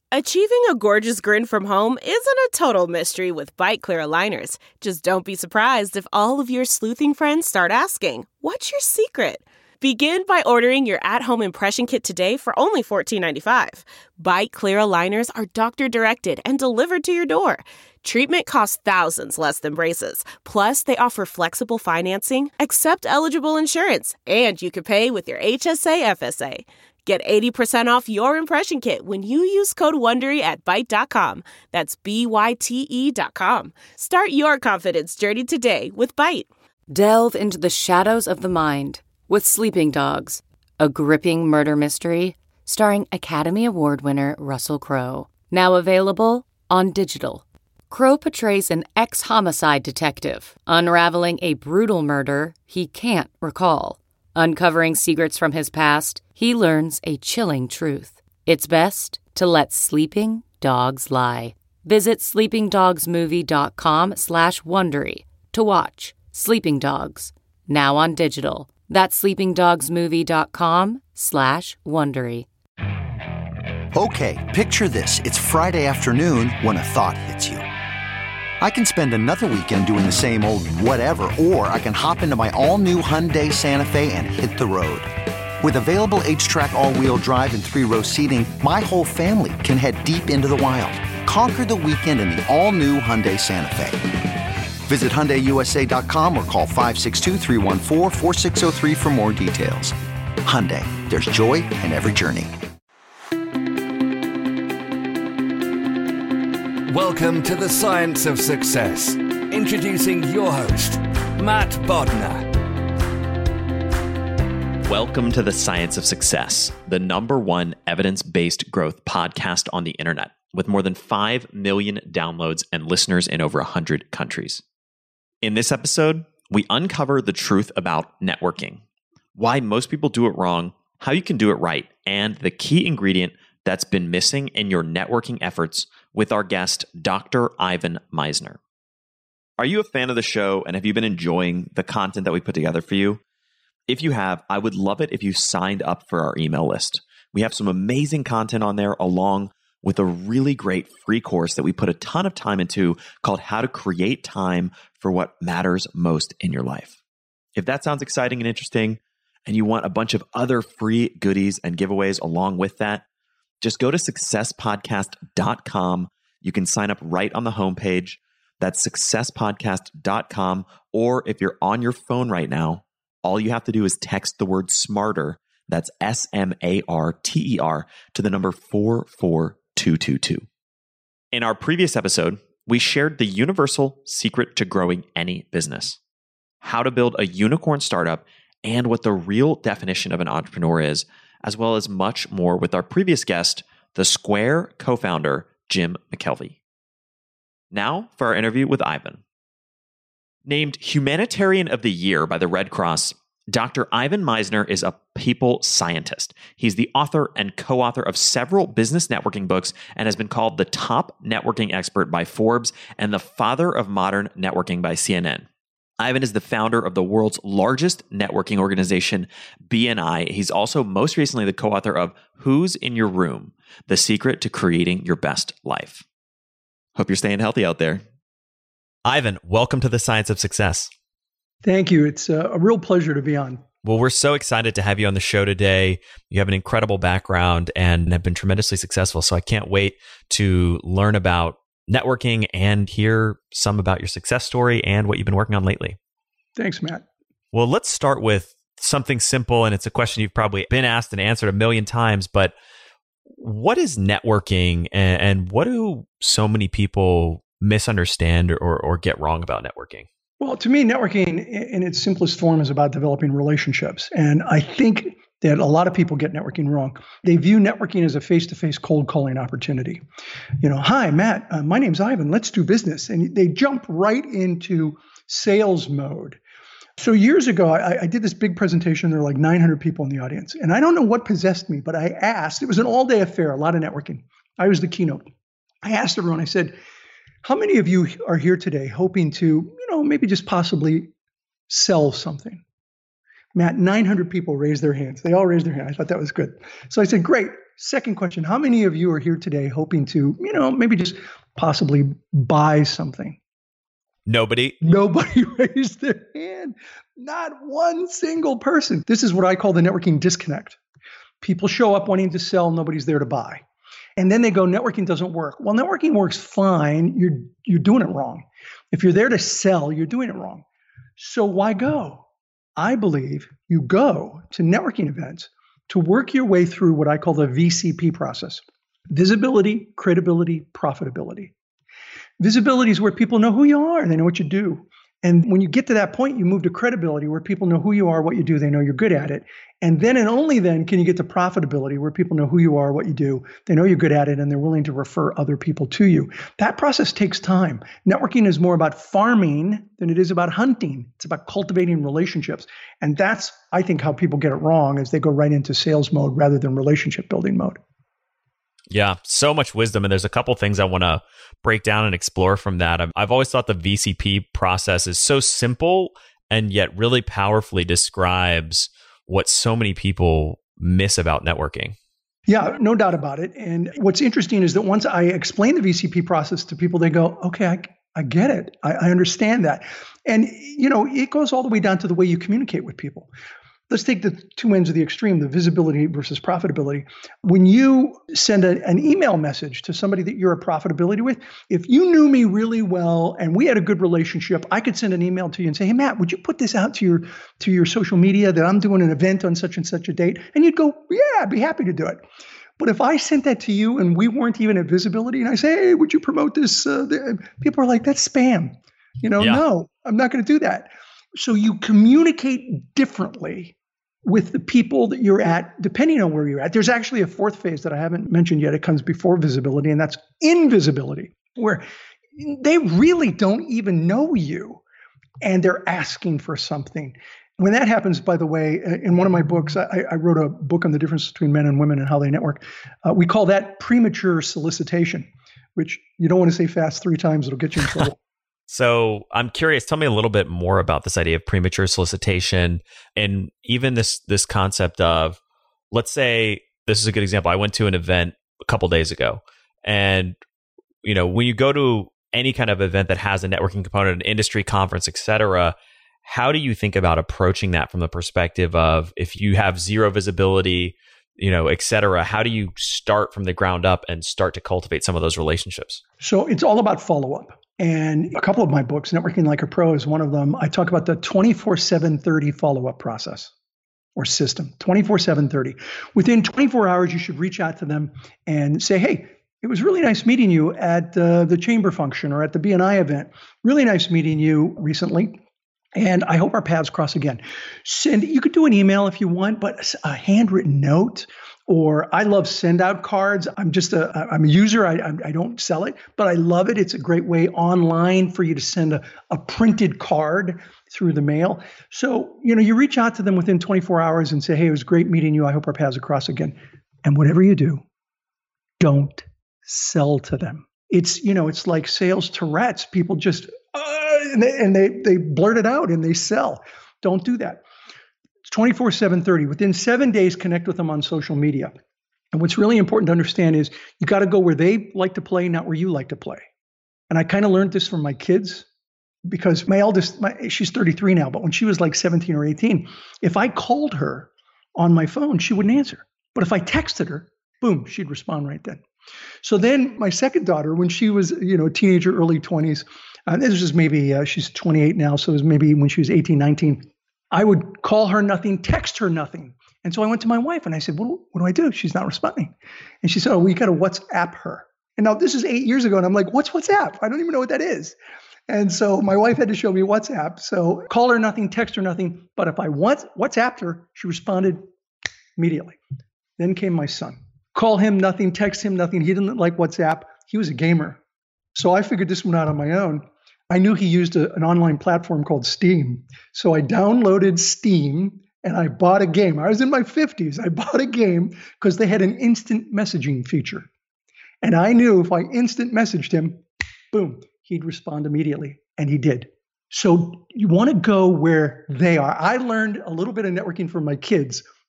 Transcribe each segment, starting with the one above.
Achieving a gorgeous grin from home isn't a total mystery with Byte Clear aligners. Just don't be surprised if all of your sleuthing friends start asking, "What's your secret?" Begin by ordering your at-home impression kit today for only $14.95. Byte Clear aligners are doctor-directed and delivered to your door. Treatment costs thousands less than braces. Plus, they offer flexible financing, accept eligible insurance, and you can pay with your HSA FSA. Get 80% off your impression kit when you use code WONDERY at Byte.com. That's BYTE.com. Start your confidence journey today with Byte. Delve into the shadows of the mind with Sleeping Dogs, a gripping murder mystery starring Academy Award winner Russell Crowe. Now available on digital. Crowe portrays an ex-homicide detective unraveling a brutal murder he can't recall. Uncovering secrets from his past, he learns a chilling truth. It's best to let sleeping dogs lie. Visit sleepingdogsmovie.com/Wondery to watch Sleeping Dogs, now on digital. That's sleepingdogsmovie.com/Wondery. Okay, picture this. It's Friday afternoon when a thought hits you. I can spend another weekend doing the same old whatever, or I can hop into my all-new Hyundai Santa Fe and hit the road. With available H-Track all-wheel drive and 3-row seating, my whole family can head deep into the wild. Conquer the weekend in the all-new Hyundai Santa Fe. Visit HyundaiUSA.com or call 562-314-4603 for more details. Hyundai, there's joy in every journey. Welcome to the Science of Success. Introducing your host, Matt Bodnar. Welcome to the Science of Success, the #1 evidence-based growth podcast on the internet, with more than 5 million downloads and listeners in over 100 countries. In this episode, we uncover the truth about networking, why most people do it wrong, how you can do it right, and the key ingredient that's been missing in your networking efforts with our guest, Dr. Ivan Misner. Are you a fan of the show, and have you been enjoying the content that we put together for you? If you have, I would love it if you signed up for our email list. We have some amazing content on there, along with a really great free course that we put a ton of time into called How to Create Time for What Matters Most in Your Life. If that sounds exciting and interesting, and you want a bunch of other free goodies and giveaways along with that, just go to successpodcast.com. You can sign up right on the homepage. That's successpodcast.com. Or if you're on your phone right now, all you have to do is text the word SMARTER, that's SMARTER, to the number 44222. In our previous episode, we shared the universal secret to growing any business, how to build a unicorn startup, and what the real definition of an entrepreneur is, as well as much more with our previous guest, the Square co-founder, Jim McKelvey. Now for our interview with Ivan. Named Humanitarian of the Year by the Red Cross, Dr. Ivan Misner is a people scientist. He's the author and co-author of several business networking books and has been called the top networking expert by Forbes and the father of modern networking by CNN. Ivan is the founder of the world's largest networking organization, BNI. He's also most recently the co-author of Who's in Your Room? The Secret to Creating Your Best Life. Hope you're staying healthy out there. Ivan, welcome to the Science of Success. Thank you. It's a real pleasure to be on. Well, we're so excited to have you on the show today. You have an incredible background and have been tremendously successful. So I can't wait to learn about networking and hear some about your success story and what you've been working on lately. Thanks, Matt. Well, let's start with something simple, and it's a question you've probably been asked and answered a million times, but what is networking and what do so many people misunderstand or get wrong about networking? Well, to me, networking in its simplest form is about developing relationships. And I think that a lot of people get networking wrong. They view networking as a face-to-face cold calling opportunity. Hi, Matt, my name's Ivan, let's do business. And they jump right into sales mode. So years ago, I did this big presentation. There were like 900 people in the audience. And I don't know what possessed me, but I asked, it was an all-day affair, a lot of networking. I was the keynote. I asked everyone, I said, how many of you are here today hoping to, maybe just possibly sell something? Matt, 900 people raised their hands. They all raised their hand. I thought that was good. So I said, great. Second question, how many of you are here today hoping to, maybe just possibly buy something? Nobody raised their hand. Not one single person. This is what I call the networking disconnect. People show up wanting to sell, nobody's there to buy. And then they go, networking doesn't work. Well, networking works fine. You're doing it wrong. If you're there to sell, you're doing it wrong. So why go? I believe you go to networking events to work your way through what I call the VCP process. Visibility, credibility, profitability. Visibility is where people know who you are and they know what you do. And when you get to that point, you move to credibility where people know who you are, what you do, they know you're good at it. And then and only then can you get to profitability where people know who you are, what you do, they know you're good at it, and they're willing to refer other people to you. That process takes time. Networking is more about farming than it is about hunting. It's about cultivating relationships. And that's, I think, how people get it wrong is they go right into sales mode rather than relationship building mode. Yeah, so much wisdom. And there's a couple things I want to break down and explore from that. I've always thought the VCP process is so simple and yet really powerfully describes what so many people miss about networking. Yeah, no doubt about it. And what's interesting is that once I explain the VCP process to people, they go, okay, I get it. I understand that. And, it goes all the way down to the way you communicate with people. Let's take the two ends of the extreme, the visibility versus profitability. When you send an email message to somebody that you're a profitability with, if you knew me really well and we had a good relationship, I could send an email to you and say, hey, Matt, would you put this out to your social media that I'm doing an event on such and such a date? And you'd go, yeah, I'd be happy to do it. But if I sent that to you and we weren't even at visibility and I say, hey, would you promote this? People are like, that's spam. No, I'm not going to do that. So you communicate differently with the people that you're at, depending on where you're at. There's actually a fourth phase that I haven't mentioned yet. It comes before visibility, and that's invisibility, where they really don't even know you, and they're asking for something. When that happens, by the way, in one of my books, I wrote a book on the difference between men and women and how they network. We call that premature solicitation, which you don't want to say fast 3 times. It'll get you in trouble. So I'm curious, tell me a little bit more about this idea of premature solicitation and even this concept of, let's say, this is a good example. I went to an event a couple days ago, and when you go to any kind of event that has a networking component, an industry conference, et cetera, how do you think about approaching that from the perspective of if you have zero visibility, et cetera, how do you start from the ground up and start to cultivate some of those relationships? So it's all about follow-up. And a couple of my books, Networking Like a Pro is one of them. I talk about the 24/7/30 follow-up process or system, 24/7/30. Within 24 hours, you should reach out to them and say, hey, it was really nice meeting you at the chamber function or at the BNI event. Really nice meeting you recently. And I hope our paths cross again. You could do an email if you want, but a handwritten note, or I love send out cards. I'm a user. I don't sell it, but I love it. It's a great way online for you to send a printed card through the mail. So, you reach out to them within 24 hours and say, hey, it was great meeting you. I hope our paths cross again. And whatever you do, don't sell to them. It's like sales Tourette's. People just, and they blurt it out and they sell. Don't do that. It's 24/7/30. Within 7 days, connect with them on social media. And what's really important to understand is you got to go where they like to play, not where you like to play. And I kind of learned this from my kids because my eldest, she's 33 now, but when she was like 17 or 18, if I called her on my phone, she wouldn't answer. But if I texted her, boom, she'd respond right then. So then my second daughter, when she was, a teenager, early 20s, this was maybe, she's 28 now, so it was maybe when she was 18, 19, I would call her nothing, text her nothing. And so I went to my wife and I said, what do I do? She's not responding. And she said, oh, we got to WhatsApp her. And now this is 8 years ago. And I'm like, what's WhatsApp? I don't even know what that is. And so my wife had to show me WhatsApp. So call her nothing, text her nothing. But if I WhatsApped her, she responded immediately. Then came my son. Call him nothing, text him nothing. He didn't like WhatsApp. He was a gamer. So I figured this one out on my own. I knew he used an online platform called Steam. So I downloaded Steam and I bought a game. I was in my 50s. I bought a game because they had an instant messaging feature. And I knew if I instant messaged him, boom, he'd respond immediately. And he did. So you want to go where they are. I learned a little bit of networking from my kids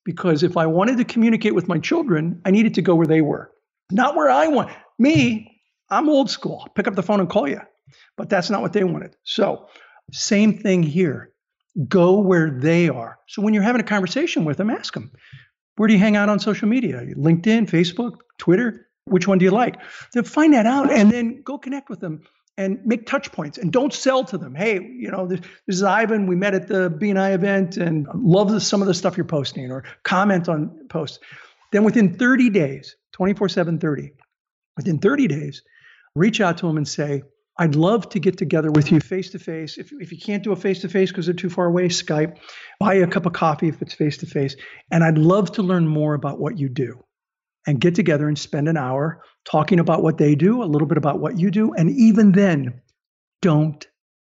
because if I wanted to communicate with my children, I needed to go where they were, not where I want. Me, I'm old school. Pick up the phone and call you. But that's not what they wanted. So same thing here. Go where they are. So when you're having a conversation with them, ask them, where do you hang out on social media? LinkedIn, Facebook, Twitter? Which one do you like? Then find that out and then go connect with them and make touch points, and don't sell to them. Hey, this is Ivan. We met at the BNI event and love some of the stuff you're posting, or comment on posts. Then within 30 days, 24/7/30, within 30 days, reach out to them and say, I'd love to get together with you face-to-face. If you can't do a face-to-face because they're too far away, Skype. Buy you a cup of coffee if it's face-to-face. And I'd love to learn more about what you do. And get together and spend an hour talking about what they do, a little bit about what you do. And even then, don't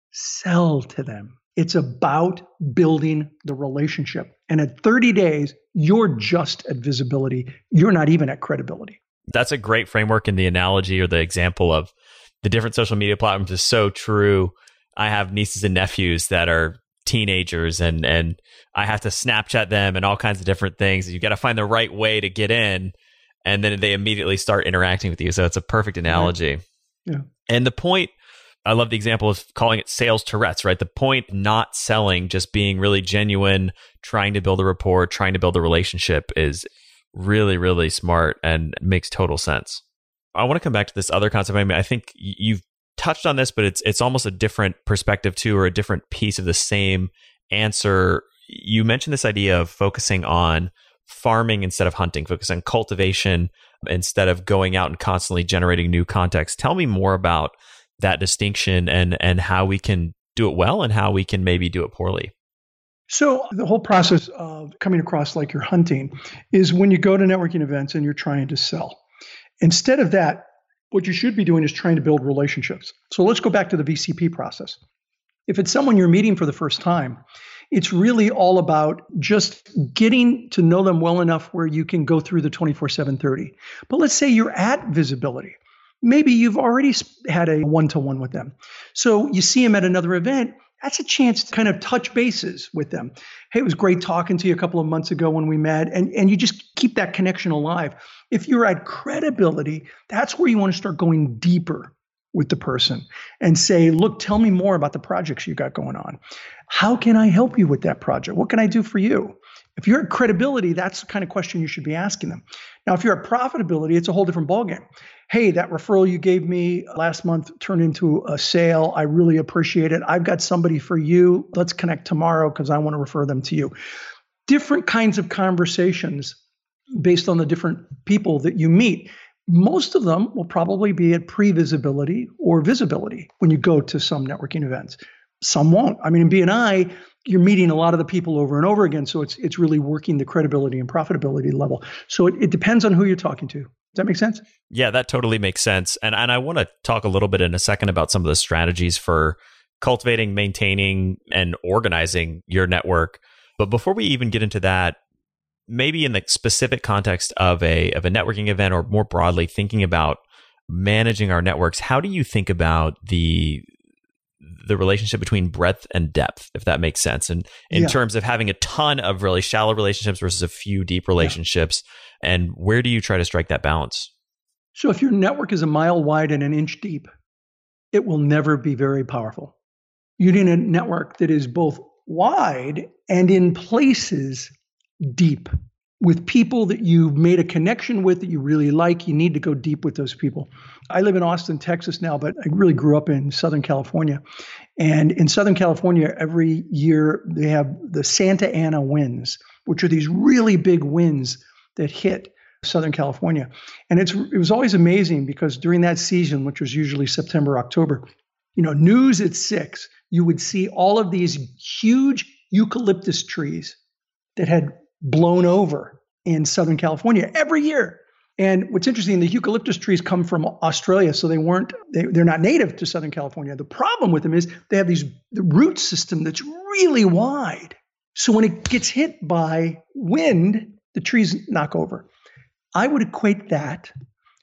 sell to them. It's about building the relationship. And at 30 days, you're just at visibility. You're not even at credibility. That's a great framework, and the analogy or the example of the different social media platforms is so true. I have nieces and nephews that are teenagers, and I have to Snapchat them and all kinds of different things. You got to find the right way to get in, and then they immediately start interacting with you. So it's a perfect analogy. Right. Yeah. And the point, I love the example of calling it sales Tourette's, right? The point, not selling, just being really genuine, trying to build a rapport, trying to build a relationship is really, really smart and makes total sense. I want to come back to this other concept. I mean, I think you've touched on this, but it's almost a different perspective too, or a different piece of the same answer. You mentioned this idea of focusing on farming instead of hunting, focus on cultivation instead of going out and constantly generating new context. Tell me more about that distinction and how we can do it well and how we can maybe do it poorly. So the whole process of coming across like you're hunting is when you go to networking events and you're trying to sell. Instead of that, what you should be doing is trying to build relationships. So let's go back to the VCP process. If it's someone you're meeting for the first time, it's really all about just getting to know them well enough where you can go through the 24/7/30. But let's say you're at visibility. Maybe you've already had a one-to-one with them. So you see them at another event. That's a chance to kind of touch bases with them. Hey, it was great talking to you a couple of months ago when we met. And you just keep that connection alive. If you're at credibility, that's where you want to start going deeper with the person and say, look, tell me more about the projects you got going on. How can I help you with that project? What can I do for you? If you're at credibility, that's the kind of question you should be asking them. Now, if you're at profitability, it's a whole different ballgame. Hey, that referral you gave me last month turned into a sale. I really appreciate it. I've got somebody for you. Let's connect tomorrow because I want to refer them to you. Different kinds of conversations based on the different people that you meet. Most of them will probably be at pre-visibility or visibility when you go to some networking events. Some won't. I mean, in BNI, you're meeting a lot of the people over and over again. So it's really working the credibility and profitability level. So it depends on who you're talking to. Does that make sense? Yeah, that totally makes sense. And I want to talk a little bit in a second about some of the strategies for cultivating, maintaining, and organizing your network. But before we even get into that, maybe in the specific context of a networking event, or more broadly thinking about managing our networks, how do you think about the relationship between breadth and depth, if that makes sense, and in terms of having a ton of really shallow relationships versus a few deep relationships, and where do you try to strike that balance? So if your network is a mile wide and an inch deep, it will never be very powerful. You need a network that is both wide and in places deep, with people that you've made a connection with that you really like. You need to go deep with those people. I live in Austin, Texas now, but I really grew up in Southern California. And in Southern California, every year they have the Santa Ana winds, which are these really big winds that hit Southern California. And it was always amazing because during that season, which was usually September, October, news at 6, you would see all of these huge eucalyptus trees that had blown over in Southern California every year. And what's interesting, the eucalyptus trees come from Australia, so they're not native to Southern California. The problem with them is they have the root system that's really wide. So when it gets hit by wind, the trees knock over. I would equate that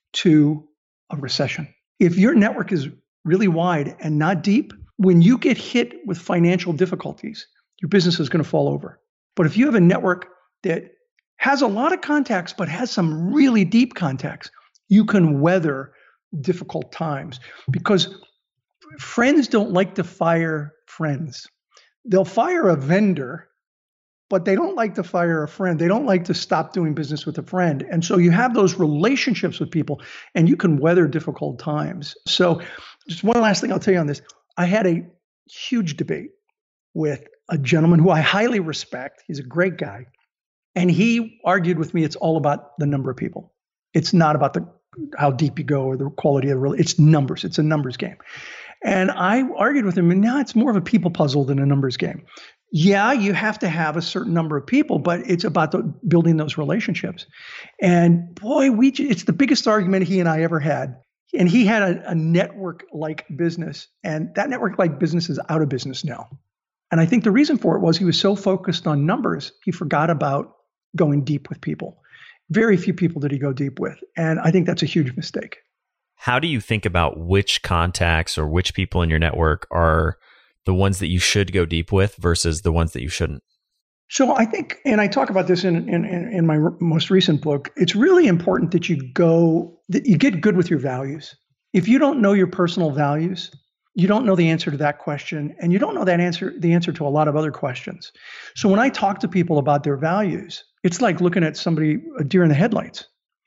to a recession. If your network is really wide and not deep, when you get hit with financial difficulties, your business is going to fall over. But if you have a network that has a lot of contacts, but has some really deep contacts, you can weather difficult times, because friends don't like to fire friends. They'll fire a vendor, but they don't like to fire a friend. They don't like to stop doing business with a friend. And so you have those relationships with people, and you can weather difficult times. So just one last thing I'll tell you on this. I had a huge debate with a gentleman who I highly respect. He's a great guy. And he argued with me, it's all about the number of people. It's not about how deep you go or the quality of the it's numbers. It's a numbers game. And I argued with him, and now it's more of a people puzzle than a numbers game. Yeah, you have to have a certain number of people, but it's about building those relationships. And boy, it's the biggest argument he and I ever had. And he had a network-like business, and that network-like business is out of business now. And I think the reason for it was he was so focused on numbers, he forgot about going deep with people. Very few people did he go deep with. And I think that's a huge mistake. How do you think about which contacts or which people in your network are the ones that you should go deep with versus the ones that you shouldn't? So I think, and I talk about this in my most recent book, it's really important that you get good with your values. If you don't know your personal values, you don't know the answer to that question, and you don't know the answer to a lot of other questions. So when I talk to people about their values, it's like looking at a deer in the headlights.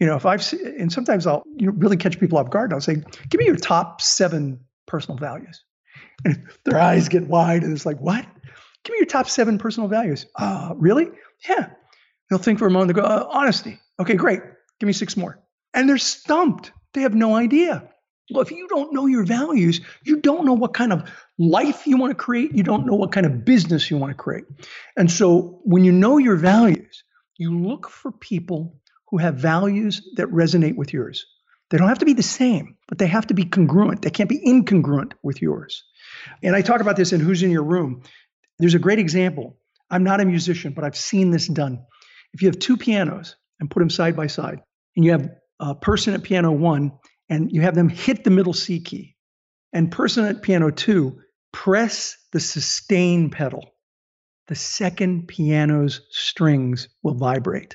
And sometimes I'll really catch people off guard. I'll say, give me your top 7 personal values. And their eyes get wide, and it's like, what? Give me your top 7 personal values. Really? Yeah. They'll think for a moment. They go, honesty. Okay, great. Give me 6 more. And they're stumped. They have no idea. Well, if you don't know your values, you don't know what kind of life you want to create. You don't know what kind of business you want to create. And so when you know your values, you look for people who have values that resonate with yours. They don't have to be the same, but they have to be congruent. They can't be incongruent with yours. And I talk about this in Who's in Your Room. There's a great example. I'm not a musician, but I've seen this done. If you have 2 pianos and put them side by side, and you have a person at piano 1, and you have them hit the middle C key, and person at piano 2, press the sustain pedal, the second piano's strings will vibrate.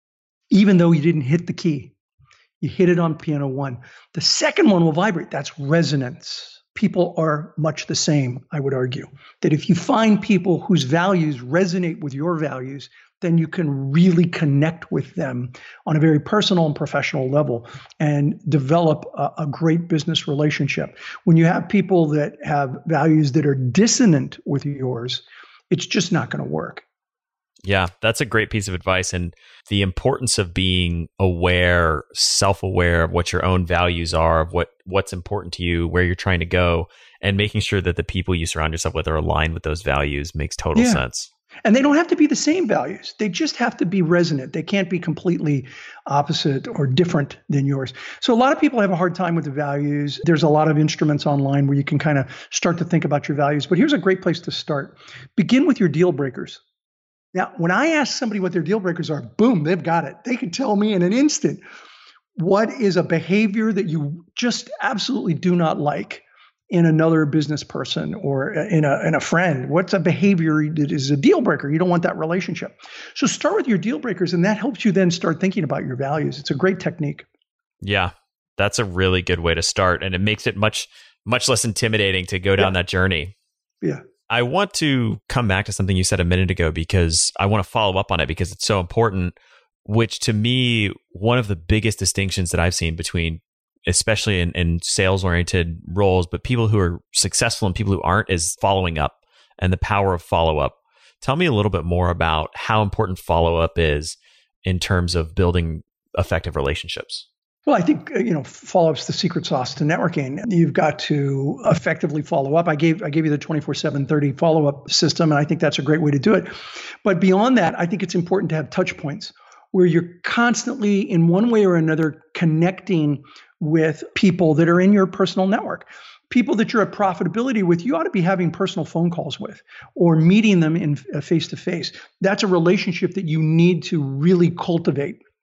Even though you didn't hit the key, you hit it on piano 1. The second one will vibrate. That's resonance. People are much the same, I would argue. That if you find people whose values resonate with your values, then you can really connect with them on a very personal and professional level and develop a great business relationship. When you have people that have values that are dissonant with yours, it's just not going to work. Yeah, that's a great piece of advice. And the importance of being aware, self-aware of what your own values are, of what's important to you, where you're trying to go, and making sure that the people you surround yourself with are aligned with those values makes total sense. And they don't have to be the same values. They just have to be resonant. They can't be completely opposite or different than yours. So a lot of people have a hard time with the values. There's a lot of instruments online where you can kind of start to think about your values. But here's a great place to start. Begin with your deal breakers. Now, when I ask somebody what their deal breakers are, boom, they've got it. They can tell me in an instant what is a behavior that you just absolutely do not like in another business person or in a friend. What's a behavior that is a deal breaker? You don't want that relationship. So start with your deal breakers, and that helps you then start thinking about your values. It's a great technique. Yeah, that's a really good way to start, and it makes it much less intimidating to go down that journey. Yeah. I want to come back to something you said a minute ago because I want to follow up on it because it's so important, which to me, one of the biggest distinctions that I've seen between, especially in sales-oriented roles, but people who are successful and people who aren't, is following up and the power of follow-up. Tell me a little bit more about how important follow-up is in terms of building effective relationships. Well, I think, follow-up's the secret sauce to networking. You've got to effectively follow up. I gave you the 24/7/30 follow-up system, and I think that's a great way to do it. But beyond that, I think it's important to have touch points where you're constantly, in one way or another, connecting with people that are in your personal network. People that you're at profitability with, you ought to be having personal phone calls with or meeting them in face-to-face. That's a relationship that you need to really cultivate.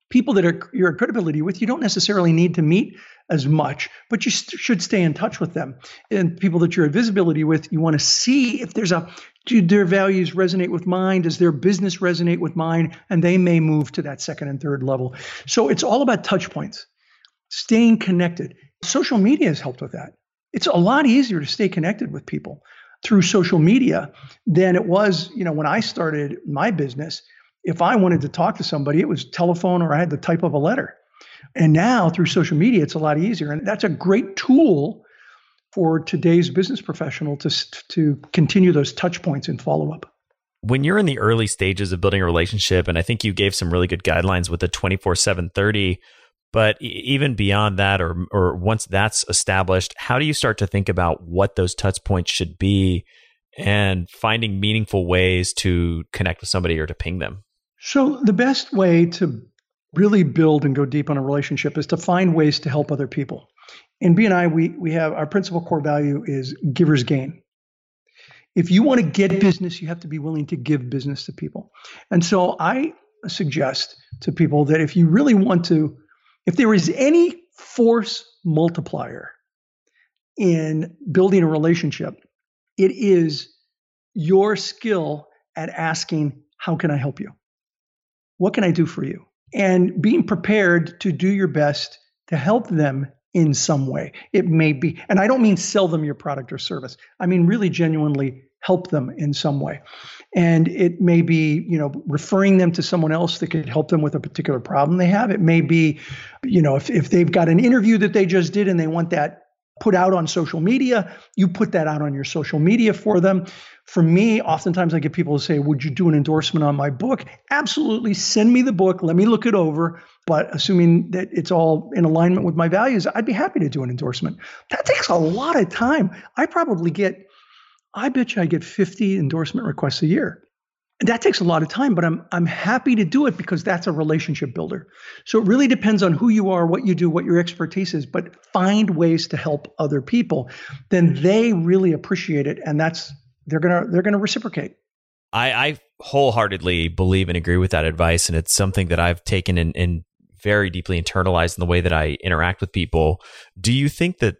People that are your credibility with, you don't necessarily need to meet as much, but you should stay in touch with them. And people that you're at visibility with, you want to see if do their values resonate with mine? Does their business resonate with mine? And they may move to that second and third level. So it's all about touch points, staying connected. Social media has helped with that. It's a lot easier to stay connected with people through social media than it was, when I started my business. If I wanted to talk to somebody, it was telephone or I had to type up a letter. And now through social media, it's a lot easier. And that's a great tool for today's business professional to continue those touch points and follow up. When you're in the early stages of building a relationship, and I think you gave some really good guidelines with the 24/7/30, but even beyond that, or once that's established, how do you start to think about what those touch points should be and finding meaningful ways to connect with somebody or to ping them? So the best way to really build and go deep on a relationship is to find ways to help other people. In B&I, we have our principal core value is givers gain. If you want to get business, you have to be willing to give business to people. And so I suggest to people that if you really want to, if there is any force multiplier in building a relationship, it is your skill at asking, how can I help you? What can I do for you? And being prepared to do your best to help them in some way. It may be, and I don't mean sell them your product or service. I mean really genuinely help them in some way. And it may be, referring them to someone else that could help them with a particular problem they have. It may be, if they've got an interview that they just did and they want that put out on social media, you put that out on your social media for them. For me, oftentimes I get people to say, would you do an endorsement on my book? Absolutely. Send me the book. Let me look it over. But assuming that it's all in alignment with my values, I'd be happy to do an endorsement. That takes a lot of time. I bet you I get 50 endorsement requests a year. And that takes a lot of time, but I'm happy to do it because that's a relationship builder. So it really depends on who you are, what you do, what your expertise is, but find ways to help other people. Then they really appreciate it, and they're gonna reciprocate. I wholeheartedly believe and agree with that advice, and it's something that I've taken and very deeply internalized in the way that I interact with people. Do you think that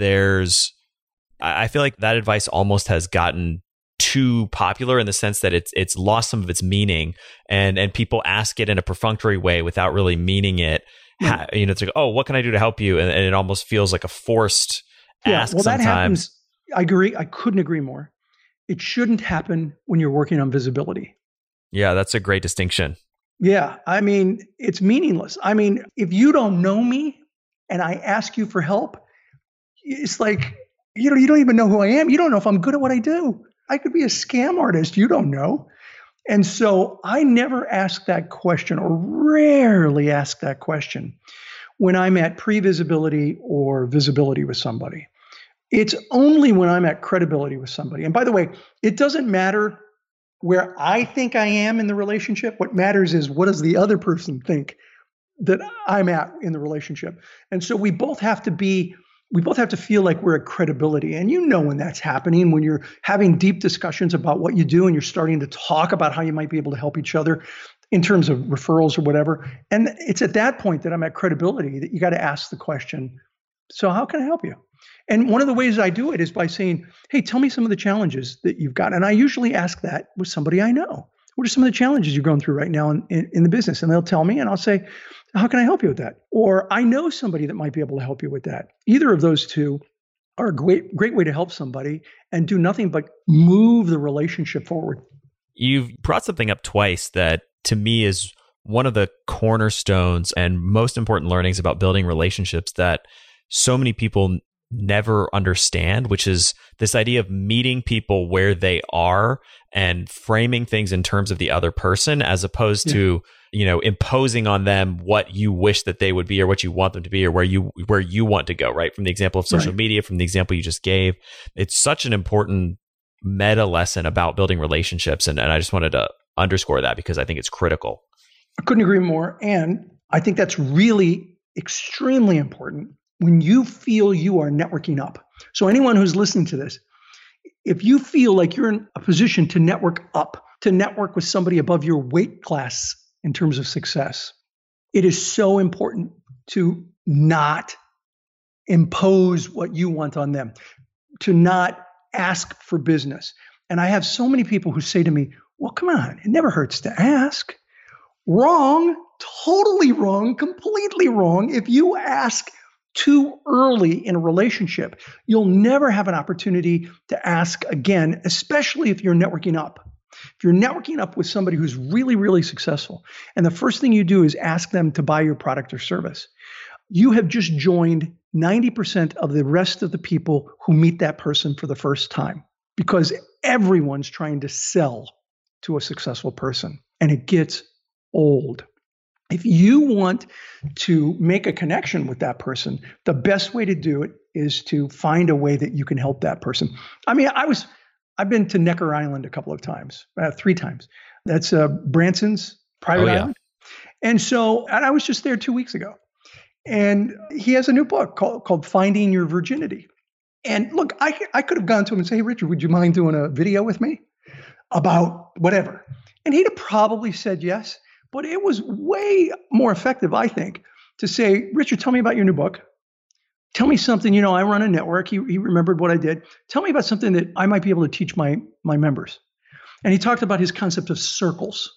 I feel like that advice almost has gotten too popular in the sense that it's lost some of its meaning, and people ask it in a perfunctory way without really meaning it. Right. It's like, oh, what can I do to help you? And it almost feels like a forced ask sometimes. That happens. I agree. I couldn't agree more. It shouldn't happen when you're working on visibility. Yeah, that's a great distinction. Yeah. I mean, it's meaningless. I mean, if you don't know me and I ask you for help, it's like, you don't even know who I am. You don't know if I'm good at what I do. I could be a scam artist. You don't know. And so I never ask that question, or rarely ask that question, when I'm at pre-visibility or visibility with somebody. It's only when I'm at credibility with somebody. And by the way, it doesn't matter where I think I am in the relationship. What matters is, what does the other person think that I'm at in the relationship? And so we both have to feel like we're at credibility. And when that's happening, when you're having deep discussions about what you do and you're starting to talk about how you might be able to help each other in terms of referrals or whatever. And it's at that point that I'm at credibility that you got to ask the question, so how can I help you? And one of the ways I do it is by saying, hey, tell me some of the challenges that you've got. And I usually ask that with somebody I know. What are some of the challenges you're going through right now in the business? And they'll tell me, and I'll say, how can I help you with that? Or I know somebody that might be able to help you with that. Either of those two are a great way to help somebody and do nothing but move the relationship forward. You've brought something up twice that to me is one of the cornerstones and most important learnings about building relationships that so many people never understand, which is this idea of meeting people where they are and framing things in terms of the other person, as opposed to, imposing on them what you wish that they would be or what you want them to be or where you want to go, right? From the example of social media, from the example you just gave, it's such an important meta lesson about building relationships. And I just wanted to underscore that because I think it's critical. I couldn't agree more. And I think that's really extremely important when you feel you are networking up. So anyone who's listening to this, if you feel like you're in a position to network up, to network with somebody above your weight class in terms of success, It is so important to not impose what you want on them, to not ask for business. And I have so many people who say to me, well, come on, it never hurts to ask. Wrong, totally wrong, completely wrong. If you ask too early in a relationship, you'll never have an opportunity to ask again, especially if you're networking up. If you're networking up with somebody who's really, really successful, and the first thing you do is ask them to buy your product or service, you have just joined 90% of the rest of the people who meet that person for the first time, because everyone's trying to sell to a successful person, and it gets old. If you want to make a connection with that person, the best way to do it is to find a way that you can help that person. I mean, I've been to Necker Island a couple of times, 3 times. That's Branson's private island. And I was just there 2 weeks ago. And he has a new book called Finding Your Virginity. And look, I could have gone to him and say, hey, Richard, would you mind doing a video with me about whatever? And he'd have probably said yes. But it was way more effective, I think, to say, Richard, tell me about your new book. Tell me something, I run a network. He remembered what I did. Tell me about something that I might be able to teach my members. And he talked about his concept of circles,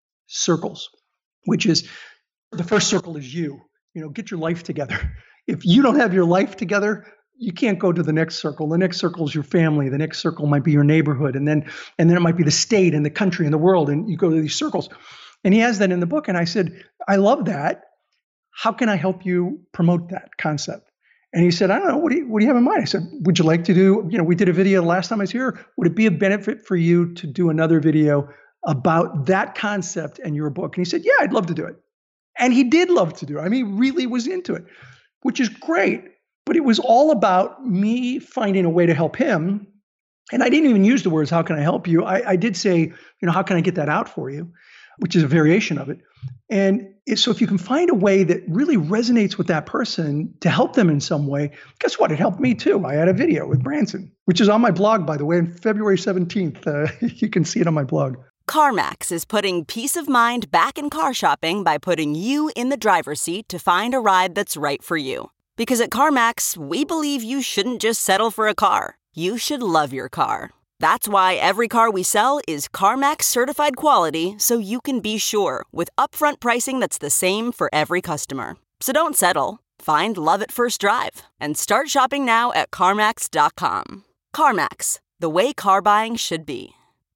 which is the first circle is you. Get your life together. If you don't have your life together, you can't go to the next circle. The next circle is your family. The next circle might be your neighborhood. And then it might be the state and the country and the world. And you go to these circles. And he has that in the book. And I said, I love that. How can I help you promote that concept? And he said, I don't know. What do you have in mind? I said, would you like to do, we did a video last time I was here. Would it be a benefit for you to do another video about that concept and your book? And he said, yeah, I'd love to do it. And he did love to do it. I mean, he really was into it, which is great. But it was all about me finding a way to help him. And I didn't even use the words, how can I help you? I did say, how can I get that out for you? Which is a variation of it. And so if you can find a way that really resonates with that person to help them in some way, guess what? It helped me too. I had a video with Branson, which is on my blog, by the way, on February 17th. You can see it on my blog. CarMax is putting peace of mind back in car shopping by putting you in the driver's seat to find a ride that's right for you. Because at CarMax, we believe you shouldn't just settle for a car. You should love your car. That's why every car we sell is CarMax certified quality, so you can be sure with upfront pricing that's the same for every customer. So don't settle. Find love at first drive and start shopping now at CarMax.com. CarMax, the way car buying should be.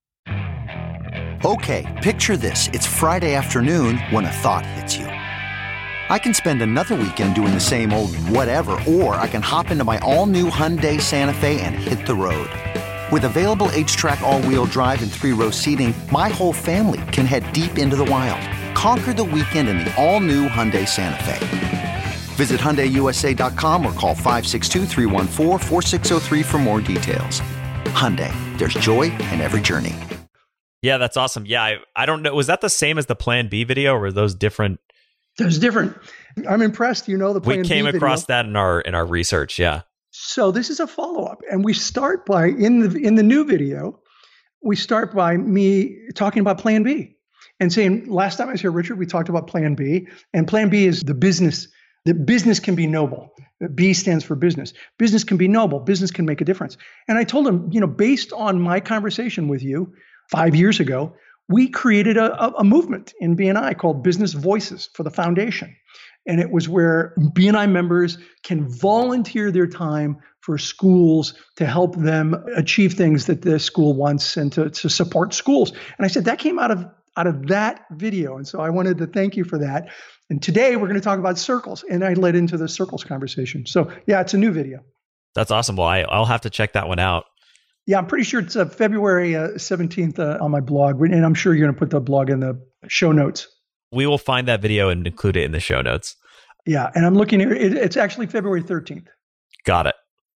Okay, picture this. It's Friday afternoon when a thought hits you. I can spend another weekend doing the same old whatever, or I can hop into my all-new Hyundai Santa Fe and hit the road. With available H-Track all-wheel drive and 3-row seating, my whole family can head deep into the wild. Conquer the weekend in the all-new Hyundai Santa Fe. Visit HyundaiUSA.com or call 562-314-4603 for more details. Hyundai, there's joy in every journey. Yeah, that's awesome. Yeah, I don't know. Was that the same as the Plan B video, or were those different? That was different. I'm impressed. The Plan B we came video. Across that in our research. Yeah. So this is a follow-up, and we start by in the new video, we start by me talking about Plan B and saying, last time I was here, Richard, we talked about Plan B, and Plan B is the business. That business can be noble. B stands for business. Business can be noble. Business can make a difference. And I told him, based on my conversation with you 5 years ago, we created a movement in BNI called Business Voices for the Foundation. And it was where BNI members can volunteer their time for schools to help them achieve things that the school wants and to support schools. And I said, that came out of that video. And so I wanted to thank you for that. And today we're going to talk about circles. And I led into the circles conversation. So yeah, it's a new video. That's awesome. Well, I'll have to check that one out. Yeah, I'm pretty sure it's February 17th on my blog. And I'm sure you're going to put the blog in the show notes. We will find that video and include it in the show notes. Yeah, and I'm looking here. It's actually February 13th. Got it.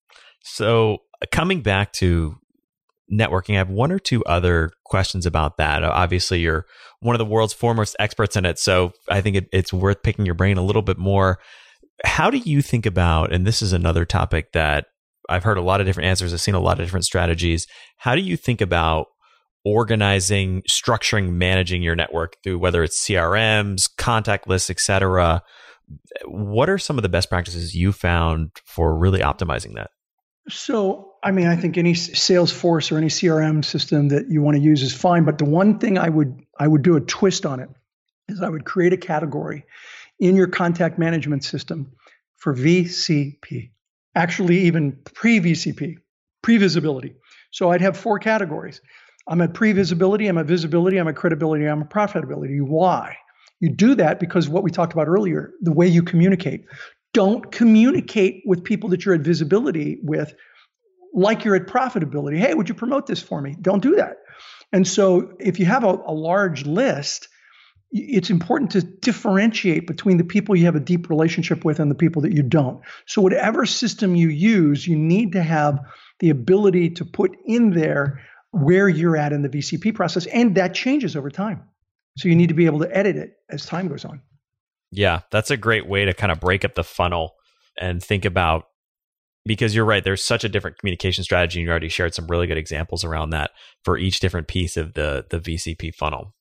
So coming back to networking, I have one or two other questions about that. Obviously, you're one of the world's foremost experts in it, so I think it's worth picking your brain a little bit more. How do you think about, and this is another topic that I've heard a lot of different answers, I've seen a lot of different strategies. How do you think about organizing, structuring, managing your network through whether it's CRMs, contact lists, etc. What are some of the best practices you found for really optimizing that? So, I think any Salesforce or any CRM system that you want to use is fine. But the one thing I would do a twist on it is I would create a category in your contact management system for VCP, actually even pre-VCP, pre-visibility. So I'd have 4 categories. I'm at pre-visibility, I'm at visibility, I'm at credibility, I'm at profitability. Why? You do that because what we talked about earlier, the way you communicate. Don't communicate with people that you're at visibility with like you're at profitability. Hey, would you promote this for me? Don't do that. And so if you have a large list, it's important to differentiate between the people you have a deep relationship with and the people that you don't. So whatever system you use, you need to have the ability to put in there where you're at in the VCP process. And that changes over time. So you need to be able to edit it as time goes on. Yeah, that's a great way to kind of break up the funnel and think about, because you're right, there's such a different communication strategy, and you already shared some really good examples around that for each different piece of the VCP funnel.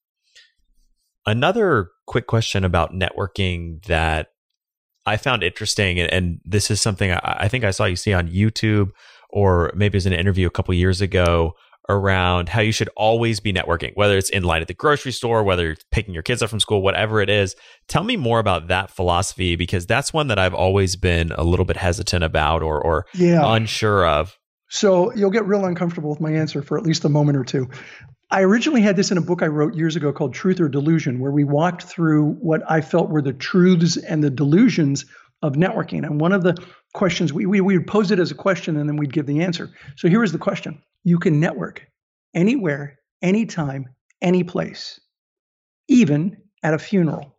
Another quick question about networking that I found interesting, and this is something I think I saw you see on YouTube, or maybe it was an interview a couple years ago, around how you should always be networking, whether it's in line at the grocery store, whether it's picking your kids up from school, whatever it is. Tell me more about that philosophy, because that's one that I've always been a little bit hesitant about or unsure of. So you'll get real uncomfortable with my answer for at least a moment or two. I originally had this in a book I wrote years ago called Truth or Delusion, where we walked through what I felt were the truths and the delusions of networking. And one of the questions, we would pose it as a question and then we'd give the answer. So here is the question. You can network anywhere, anytime, any place, even at a funeral.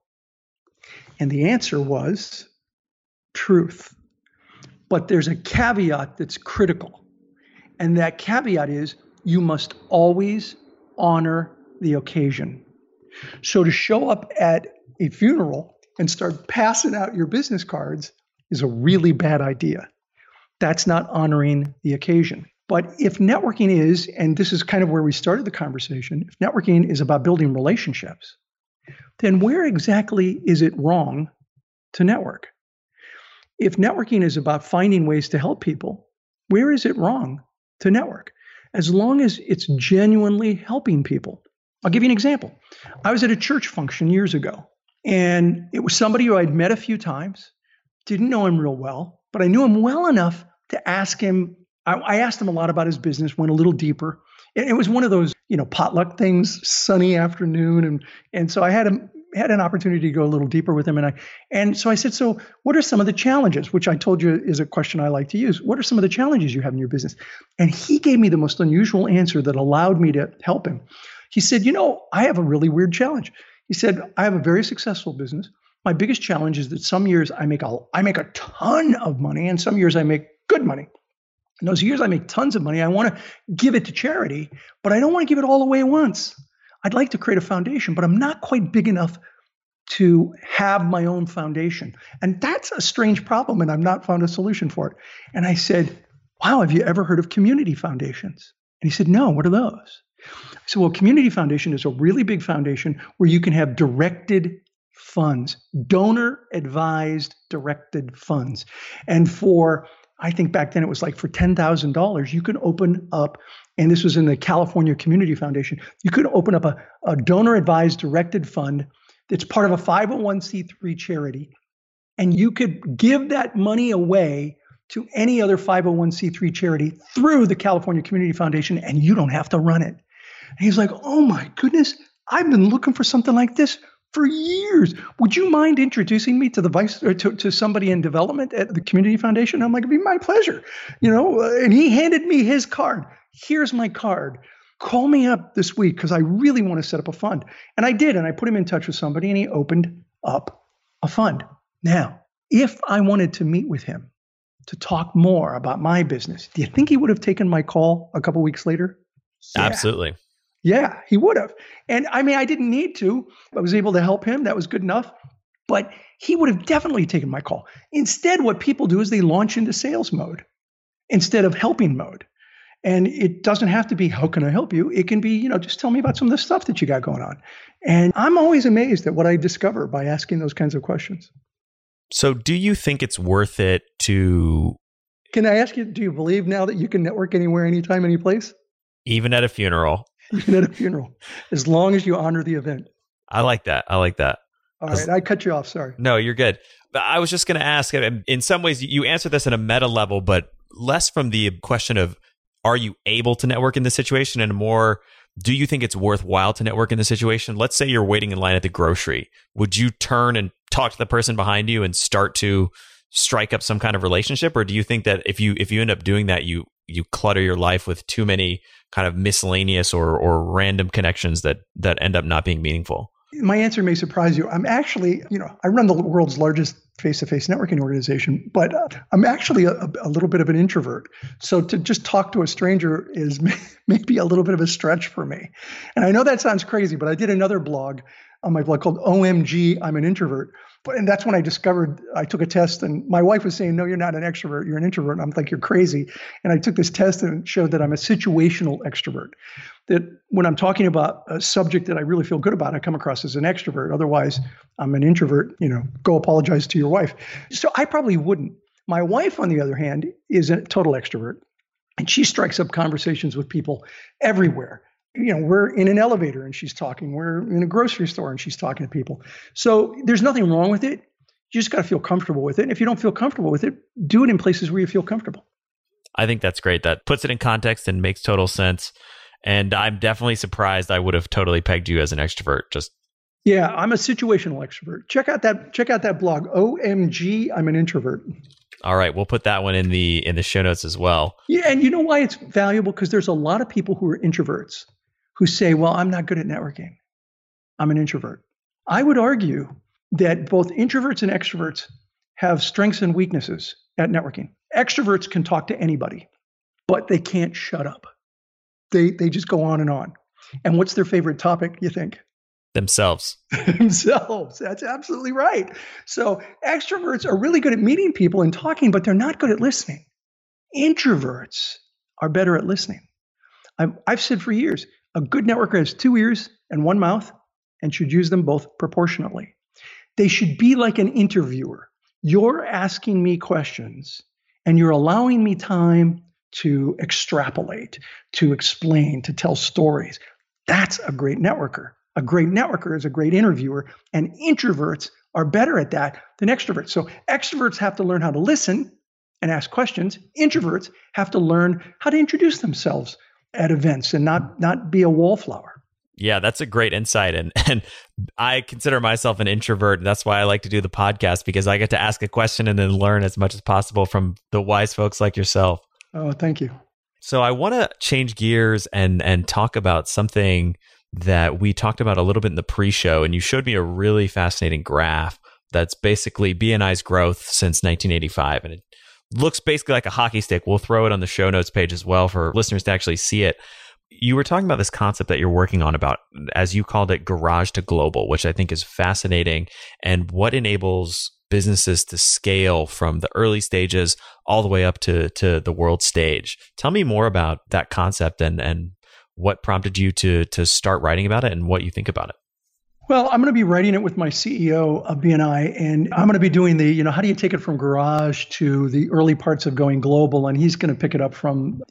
And the answer was truth. But there's a caveat that's critical. And that caveat is you must always honor the occasion. So to show up at a funeral and start passing out your business cards is a really bad idea. That's not honoring the occasion. But if networking is, and this is kind of where we started the conversation, if networking is about building relationships, then where exactly is it wrong to network? If networking is about finding ways to help people, where is it wrong to network? As long as it's genuinely helping people. I'll give you an example. I was at a church function years ago, and it was somebody who I'd met a few times, didn't know him real well, but I knew him well enough to ask him. I asked him a lot about his business, went a little deeper. It was one of those, potluck things, sunny afternoon. And so I had an opportunity to go a little deeper with him. And so I said, so what are some of the challenges, which I told you is a question I like to use. What are some of the challenges you have in your business? And he gave me the most unusual answer that allowed me to help him. He said, I have a really weird challenge. He said, I have a very successful business. My biggest challenge is that some years I make a ton of money, and some years I make good money. In those years I make tons of money, I want to give it to charity, but I don't want to give it all away at once. I'd like to create a foundation, but I'm not quite big enough to have my own foundation. And that's a strange problem, and I've not found a solution for it. And I said, wow, have you ever heard of community foundations? And he said, no, what are those? I said, well, community foundation is a really big foundation where you can have directed funds, donor-advised directed funds. And I think back then it was like for $10,000, you could open up, and this was in the California Community Foundation, you could open up a donor-advised directed fund that's part of a 501c3 charity, and you could give that money away to any other 501c3 charity through the California Community Foundation, and you don't have to run it. And he's like, oh my goodness, I've been looking for something like this for years. Would you mind introducing me to to somebody in development at the Community Foundation? I'm like, it'd be my pleasure. And he handed me his card. Here's my card. Call me up this week because I really want to set up a fund. And I did. And I put him in touch with somebody and he opened up a fund. Now, if I wanted to meet with him to talk more about my business, do you think he would have taken my call a couple weeks later? Yeah. Absolutely. Yeah, he would have. And I didn't need to. I was able to help him. That was good enough. But he would have definitely taken my call. Instead, what people do is they launch into sales mode instead of helping mode. And it doesn't have to be, how can I help you? It can be, just tell me about some of the stuff that you got going on. And I'm always amazed at what I discover by asking those kinds of questions. So do you think it's worth it to... Can I ask you, do you believe now that you can network anywhere, anytime, any place? Even at a funeral. Even at a funeral, as long as you honor the event. I like that. All right, I cut you off. Sorry. No, you're good. But I was just going to ask, in some ways, you answer this at a meta level, but less from the question of, are you able to network in this situation, and more, do you think it's worthwhile to network in this situation? Let's say you're waiting in line at the grocery. Would you turn and talk to the person behind you and start to strike up some kind of relationship? Or do you think that if you end up doing that, you clutter your life with too many kind of miscellaneous or random connections that end up not being meaningful? My answer may surprise you. I'm actually, I run the world's largest face-to-face networking organization, but I'm actually a little bit of an introvert. So to just talk to a stranger is maybe a little bit of a stretch for me. And I know that sounds crazy, but I did another blog on my blog called OMG, I'm an Introvert. And that's when I discovered, I took a test, and my wife was saying, no, you're not an extrovert, you're an introvert. And I'm like, you're crazy. And I took this test and it showed that I'm a situational extrovert. That when I'm talking about a subject that I really feel good about, I come across as an extrovert. Otherwise, I'm an introvert, go apologize to your wife. So I probably wouldn't. My wife, on the other hand, is a total extrovert. And she strikes up conversations with people everywhere. We're in an elevator and she's talking. We're in a grocery store and she's talking to people. So there's nothing wrong with it. You just got to feel comfortable with it. And if you don't feel comfortable with it, do it in places where you feel comfortable. I think that's great. That puts it in context and makes total sense. And I'm definitely surprised. I would have totally pegged you as an extrovert. Yeah, I'm a situational extrovert. Check out that blog. OMG, I'm an introvert. All right, we'll put that one in the show notes as well. Yeah, and you know why it's valuable? Because there's a lot of people who are introverts who say, well, I'm not good at networking. I'm an introvert. I would argue that both introverts and extroverts have strengths and weaknesses at networking. Extroverts can talk to anybody, but they can't shut up. They just go on and on. And what's their favorite topic, you think? Themselves. Themselves. That's absolutely right. So extroverts are really good at meeting people and talking, but they're not good at listening. Introverts are better at listening. I've said for years, a good networker has 2 ears and 1 mouth and should use them both proportionately. They should be like an interviewer. You're asking me questions and you're allowing me time to extrapolate, to explain, to tell stories. That's a great networker. A great networker is a great interviewer, and introverts are better at that than extroverts. So extroverts have to learn how to listen and ask questions. Introverts have to learn how to introduce themselves at events and not be a wallflower. Yeah, that's a great insight. And I consider myself an introvert. That's why I like to do the podcast, because I get to ask a question and then learn as much as possible from the wise folks like yourself. Oh, thank you. So I want to change gears and talk about something that we talked about a little bit in the pre-show. And you showed me a really fascinating graph that's basically BNI's growth since 1985. And it looks basically like a hockey stick. We'll throw it on the show notes page as well for listeners to actually see it. You were talking about this concept that you're working on about, as you called it, garage to global, which I think is fascinating, and what enables businesses to scale from the early stages all the way up to the world stage. Tell me more about that concept and what prompted you to start writing about it and what you think about it. Well, I'm going to be writing it with my CEO of BNI, and I'm going to be doing how do you take it from garage to the early parts of going global? And he's going to pick it up from,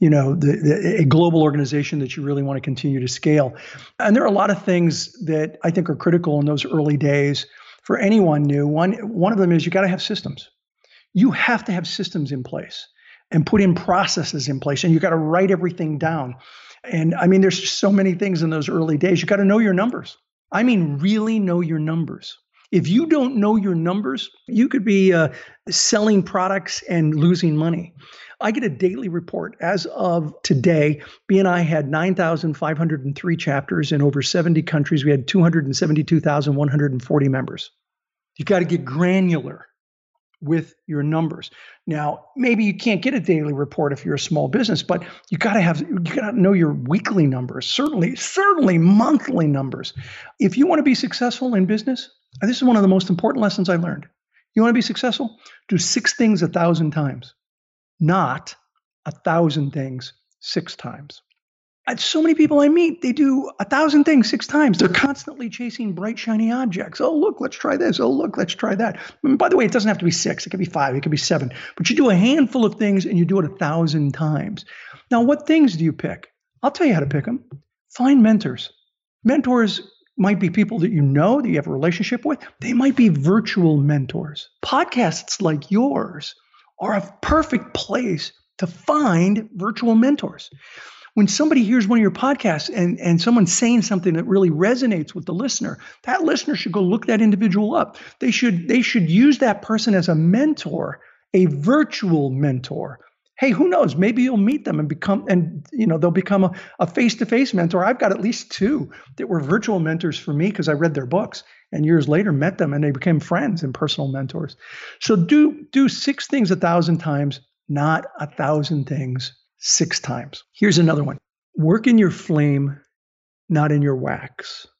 a global organization that you really want to continue to scale. And there are a lot of things that I think are critical in those early days for anyone new. One of them is you got to have systems. You have to have systems in place and put in processes in place, and you got to write everything down. And I mean, there's just so many things in those early days. You got to know your numbers. I mean, really know your numbers. If you don't know your numbers, you could be selling products and losing money. I get a daily report. As of today, BNI had 9,503 chapters in over 70 countries. We had 272,140 members. You got to get granular with your numbers. Now, maybe you can't get a daily report if you're a small business, but you got to know your weekly numbers, certainly monthly numbers. If you want to be successful in business, this is one of the most important lessons I learned. You want to be successful? Do 6 things 1,000 times, not 1,000 things 6 times. And so many people I meet, they do 1,000 things 6 times. They're constantly chasing bright, shiny objects. Oh, look, let's try this. Oh, look, let's try that. And by the way, it doesn't have to be 6. It could be 5. It could be 7. But you do a handful of things and you do it 1,000 times. Now, what things do you pick? I'll tell you how to pick them. Find mentors. Mentors might be people that you know, that you have a relationship with. They might be virtual mentors. Podcasts like yours are a perfect place to find virtual mentors. When somebody hears one of your podcasts and someone's saying something that really resonates with the listener, that listener should go look that individual up. They should use that person as a mentor, a virtual mentor. Hey, who knows? Maybe you'll meet them and they'll become a face-to-face mentor. I've got at least 2 that were virtual mentors for me because I read their books and years later met them and they became friends and personal mentors. So do 6 things 1,000 times, not 1,000 things 6 times. Here's another one. Work in your flame, not in your wax.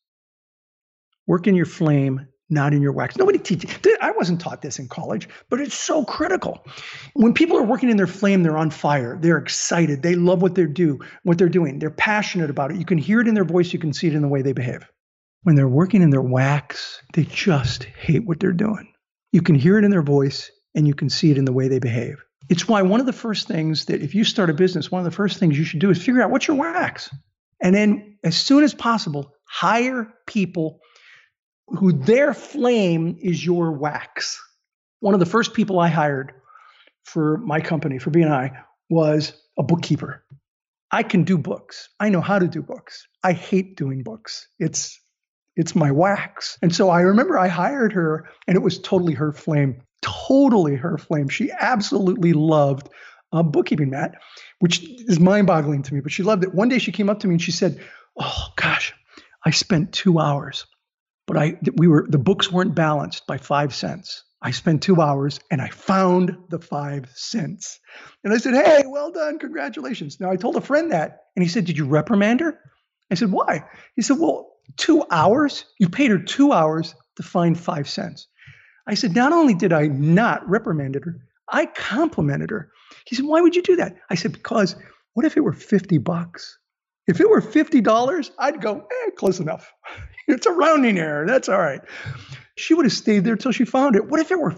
Work in your flame, not in your wax. Nobody teaches. I wasn't taught this in college, but it's so critical. When people are working in their flame, they're on fire. They're excited. They love what they're doing. They're passionate about it. You can hear it in their voice. You can see it in the way they behave. When they're working in their wax, they just hate what they're doing. You can hear it in their voice and you can see it in the way they behave. It's why one of the first things that if you start a business, one of the first things you should do is figure out what's your wax. And then as soon as possible, hire people who their flame is your wax. One of the first people I hired for my company, for BNI, was a bookkeeper. I can do books. I know how to do books. I hate doing books. It's my wax. And so I remember I hired her and it was totally her flame. Totally her flame. She absolutely loved bookkeeping, Matt, which is mind-boggling to me, but she loved it. One day she came up to me and she said, "Oh gosh, I spent 2 hours, but the books weren't balanced by 5 cents. I spent 2 hours and I found the 5 cents." And I said, "Hey, well done. Congratulations." Now I told a friend that and he said, "Did you reprimand her?" I said, "Why?" He said, "Well, 2 hours? You paid her 2 hours to find 5 cents. I said, "Not only did I not reprimand her, I complimented her." He said, "Why would you do that?" I said, "Because what if it were $50? If it were $50, I'd go, close enough. It's a rounding error. That's all right." She would have stayed there till she found it. What if it were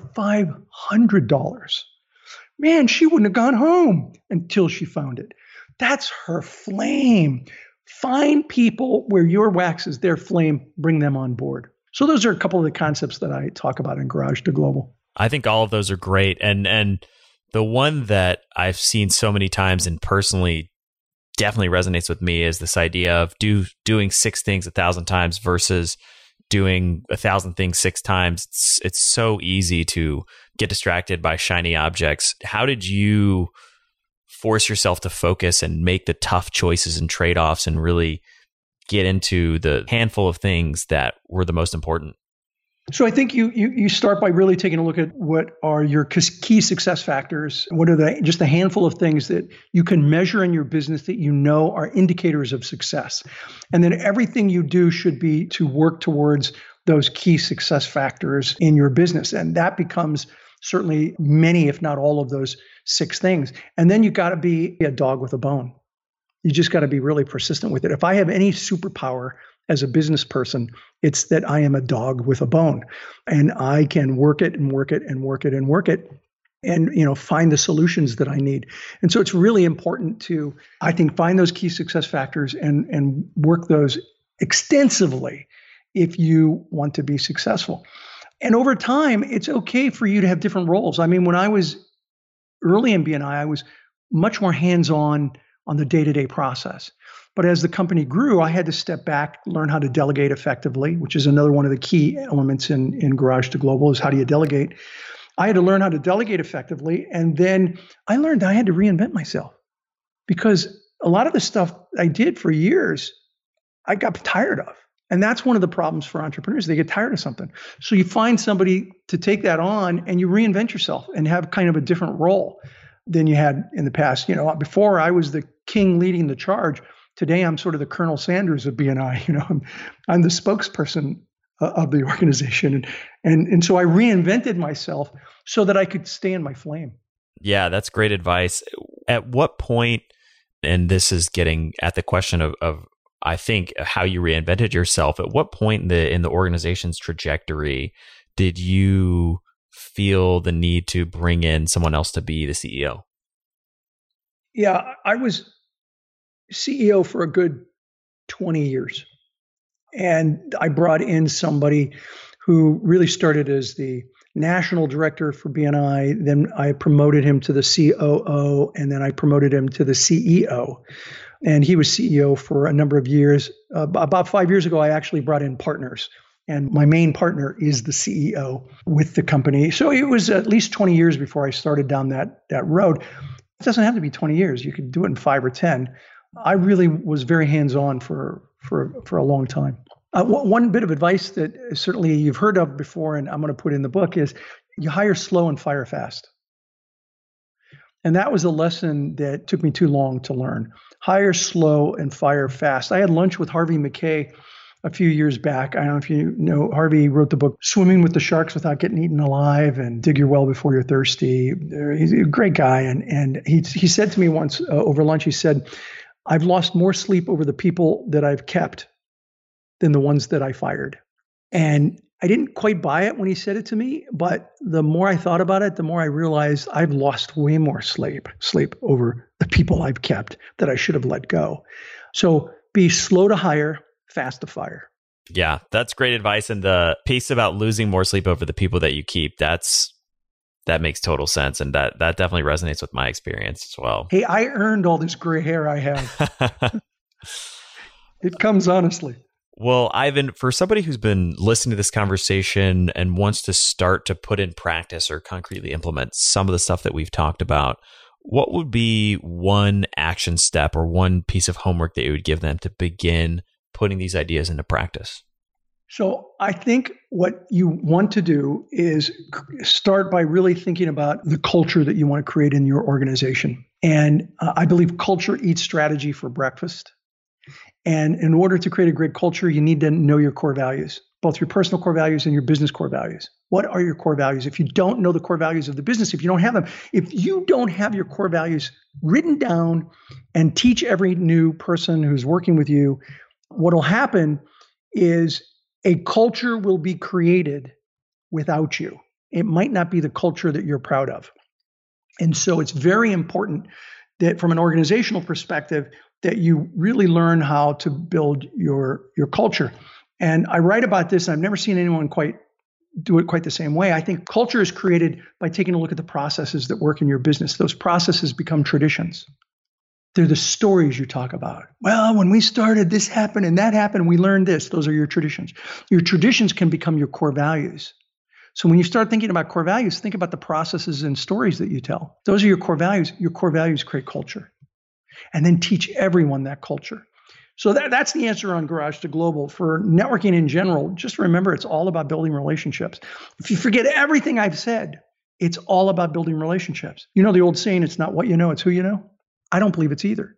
$500? Man, she wouldn't have gone home until she found it. That's her flame. Find people where your wax is their flame, bring them on board. So those are a couple of the concepts that I talk about in Garage to Global. I think all of those are great. And the one that I've seen so many times and personally definitely resonates with me is this idea of doing 6 things 1,000 times versus doing 1,000 things 6 times. It's so easy to get distracted by shiny objects. How did you force yourself to focus and make the tough choices and trade-offs and really get into the handful of things that were the most important? So I think you start by really taking a look at what are your key success factors. What are just a handful of things that you can measure in your business that you know are indicators of success. And then everything you do should be to work towards those key success factors in your business. And that becomes certainly many, if not all of those 6 things. And then you got to be a dog with a bone. You just got to be really persistent with it. If I have any superpower as a business person, it's that I am a dog with a bone and I can work it and work it and work it and work it and, find the solutions that I need. And so it's really important to, I think, find those key success factors and work those extensively if you want to be successful. And over time, it's okay for you to have different roles. I mean, when I was early in BNI, I was much more hands-on on the day-to-day process. But as the company grew, I had to step back, learn how to delegate effectively, which is another one of the key elements in Garage to Global is how do you delegate? I had to learn how to delegate effectively. And then I learned I had to reinvent myself because a lot of the stuff I did for years, I got tired of. And that's one of the problems for entrepreneurs. They get tired of something. So you find somebody to take that on and you reinvent yourself and have kind of a different role than you had in the past. Before I was the king leading the charge. Today, I'm sort of the Colonel Sanders of BNI. I'm the spokesperson of the organization. And so I reinvented myself so that I could stay in my flame. Yeah, that's great advice. At what point And this is getting at the question of I think, how you reinvented yourself. At what point in the organization's trajectory did you feel the need to bring in someone else to be the CEO? Yeah, I was CEO for a good 20 years. And I brought in somebody who really started as the national director for BNI. Then I promoted him to the COO, and then I promoted him to the CEO. And he was CEO for a number of years. About 5 years ago, I actually brought in partners. And my main partner is the CEO with the company. So it was at least 20 years before I started down that road. It doesn't have to be 20 years. You could do it in 5 or 10. I really was very hands-on for a long time. One bit of advice that certainly you've heard of before, and I'm going to put in the book, is you hire slow and fire fast. And that was a lesson that took me too long to learn. Hire slow and fire fast. I had lunch with Harvey Mackay a few years back. I don't know if you know, Harvey wrote the book, Swimming with the Sharks Without Getting Eaten Alive, and Dig Your Well Before You're Thirsty. He's a great guy. And he said to me once over lunch, he said, I've lost more sleep over the people that I've kept than the ones that I fired. And I didn't quite buy it when he said it to me, but the more I thought about it, the more I realized I've lost way more sleep over the people I've kept that I should have let go. So be slow to hire, fast to fire. Yeah, that's great advice. And the piece about losing more sleep over the people that you keep, that makes total sense. And that definitely resonates with my experience as well. Hey, I earned all this gray hair I have. It comes honestly. Well, Ivan, for somebody who's been listening to this conversation and wants to start to put in practice or concretely implement some of the stuff that we've talked about, what would be one action step or one piece of homework that you would give them to begin putting these ideas into practice? So I think what you want to do is start by really thinking about the culture that you want to create in your organization. And I believe culture eats strategy for breakfast. And in order to create a great culture, you need to know your core values, both your personal core values and your business core values. What are your core values? If you don't know the core values of the business, if you don't have them, if you don't have your core values written down and teach every new person who's working with you, what will happen is a culture will be created without you. It might not be the culture that you're proud of. And so it's very important that from an organizational perspective, that you really learn how to build your culture. And I write about this. I've never seen anyone do it quite the same way. I think culture is created by taking a look at the processes that work in your business. Those processes become traditions. They're the stories you talk about. Well, when we started, this happened and that happened. We learned this. Those are your traditions. Your traditions can become your core values. So when you start thinking about core values, think about the processes and stories that you tell. Those are your core values. Your core values create culture. And then teach everyone that culture. So that's the answer on Garage to Global. For networking in general, just remember it's all about building relationships. If you forget everything I've said, it's all about building relationships. You know the old saying, it's not what you know, it's who you know? I don't believe it's either.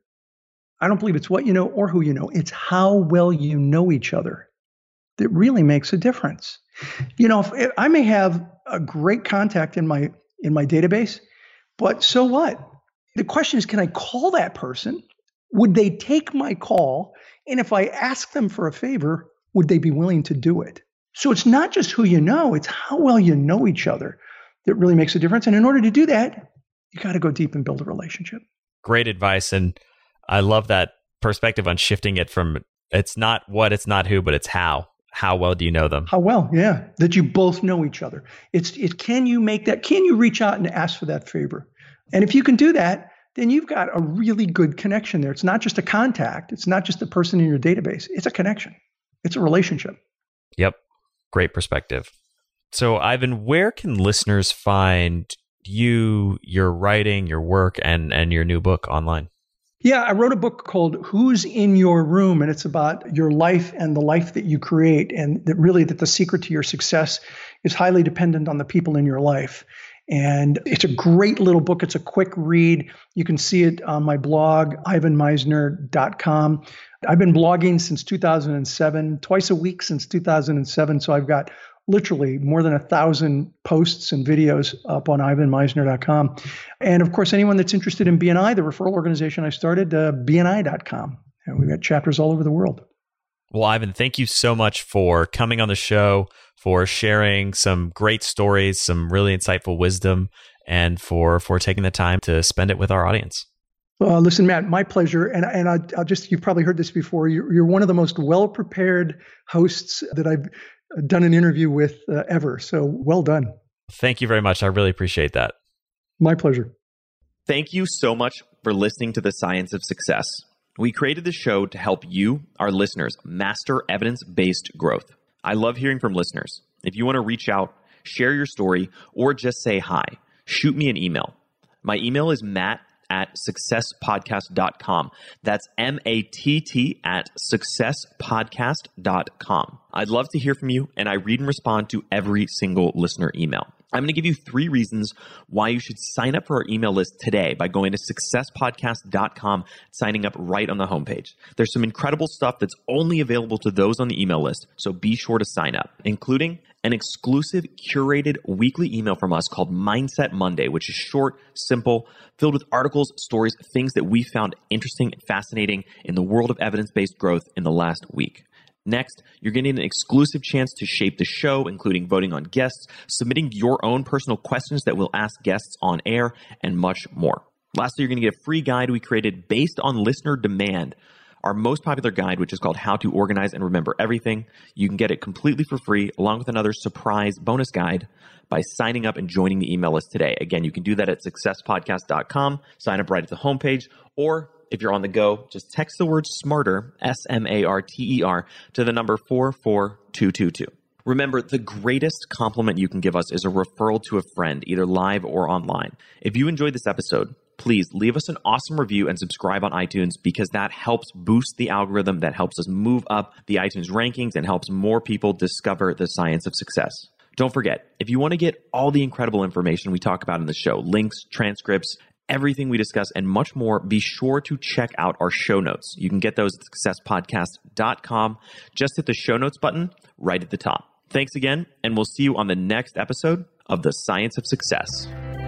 I don't believe it's what you know or who you know. It's how well you know each other that really makes a difference. You know, if I may have a great contact in my database, but so what? The question is, can I call that person? Would they take my call? And if I ask them for a favor, would they be willing to do it? So it's not just who you know, it's how well you know each other that really makes a difference. And in order to do that, you got to go deep and build a relationship. Great advice. And I love that perspective on shifting it from it's not what, it's not who, but it's how. How well do you know them? How well, yeah. That you both know each other. Can you make that? Can you reach out and ask for that favor? And if you can do that, then you've got a really good connection there. It's not just a contact. It's not just a person in your database. It's a connection. It's a relationship. Yep. Great perspective. So, Ivan, where can listeners find you, your writing, your work, and your new book online? Yeah, I wrote a book called Who's in Your Room, and it's about your life and the life that you create, and that the secret to your success is highly dependent on the people in your life. And it's a great little book. It's a quick read. You can see it on my blog, ivanmisner.com. I've been blogging since 2007, twice a week since 2007. So I've got literally more than 1,000 posts and videos up on ivanmeisner.com. And of course, anyone that's interested in BNI, the referral organization I started, BNI.com. And we've got chapters all over the world. Well, Ivan, thank you so much for coming on the show, for sharing some great stories, some really insightful wisdom, and for taking the time to spend it with our audience. Listen, Matt, my pleasure. And I'll just, you've probably heard this before. You're one of the most well-prepared hosts that I've done an interview with ever. So well done. Thank you very much. I really appreciate that. My pleasure. Thank you so much for listening to The Science of Success. We created this show to help you, our listeners, master evidence-based growth. I love hearing from listeners. If you want to reach out, share your story, or just say hi, shoot me an email. My email is matt@successpodcast.com. That's matt@successpodcast.com. I'd love to hear from you, and I read and respond to every single listener email. I'm going to give you 3 reasons why you should sign up for our email list today by going to successpodcast.com, signing up right on the homepage. There's some incredible stuff that's only available to those on the email list, so be sure to sign up, including an exclusive curated weekly email from us called Mindset Monday, which is short, simple, filled with articles, stories, things that we found interesting and fascinating in the world of evidence-based growth in the last week. Next, you're getting an exclusive chance to shape the show, including voting on guests, submitting your own personal questions that we'll ask guests on air, and much more. Lastly, you're going to get a free guide we created based on listener demand, our most popular guide, which is called How to Organize and Remember Everything. You can get it completely for free, along with another surprise bonus guide by signing up and joining the email list today. Again, you can do that at successpodcast.com, sign up right at the homepage, or if you're on the go, just text the word SMARTER, SMARTER, to the number 44222. Remember, the greatest compliment you can give us is a referral to a friend, either live or online. If you enjoyed this episode, please leave us an awesome review and subscribe on iTunes, because that helps boost the algorithm, that helps us move up the iTunes rankings and helps more people discover the science of success. Don't forget, if you want to get all the incredible information we talk about in the show, links, transcripts, everything we discuss, and much more, be sure to check out our show notes. You can get those at successpodcast.com. Just hit the show notes button right at the top. Thanks again, and we'll see you on the next episode of The Science of Success.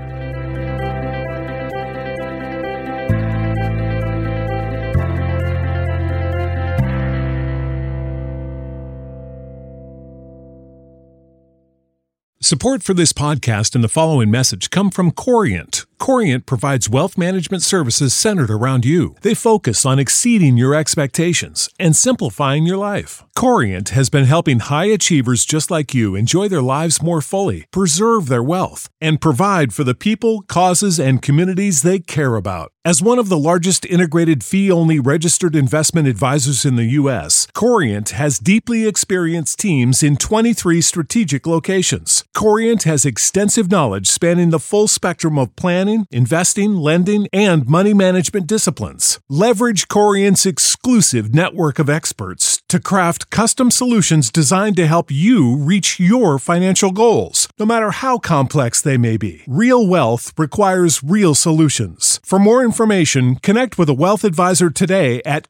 Support for this podcast and the following message come from Corient. Corient provides wealth management services centered around you. They focus on exceeding your expectations and simplifying your life. Corient has been helping high achievers just like you enjoy their lives more fully, preserve their wealth, and provide for the people, causes, and communities they care about. As one of the largest integrated fee-only registered investment advisors in the U.S., Corient has deeply experienced teams in 23 strategic locations. Corient has extensive knowledge spanning the full spectrum of planning, investing, lending, and money management disciplines. Leverage Corient's exclusive network of experts to craft custom solutions designed to help you reach your financial goals, no matter how complex they may be. Real wealth requires real solutions. For more information, connect with a wealth advisor today at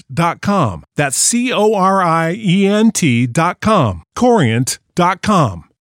Corient.com. That's Corient.com. Corient.com.